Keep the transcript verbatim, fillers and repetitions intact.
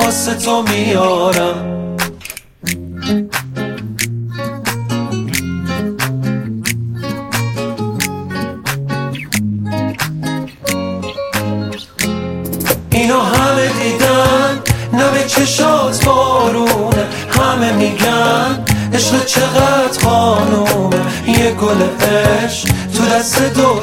واسه تو میارم. اینو همه دیدن، نه به چشات بارونه، همه میگن عشق چقدر قانونه. یه گل عشق تو دست دو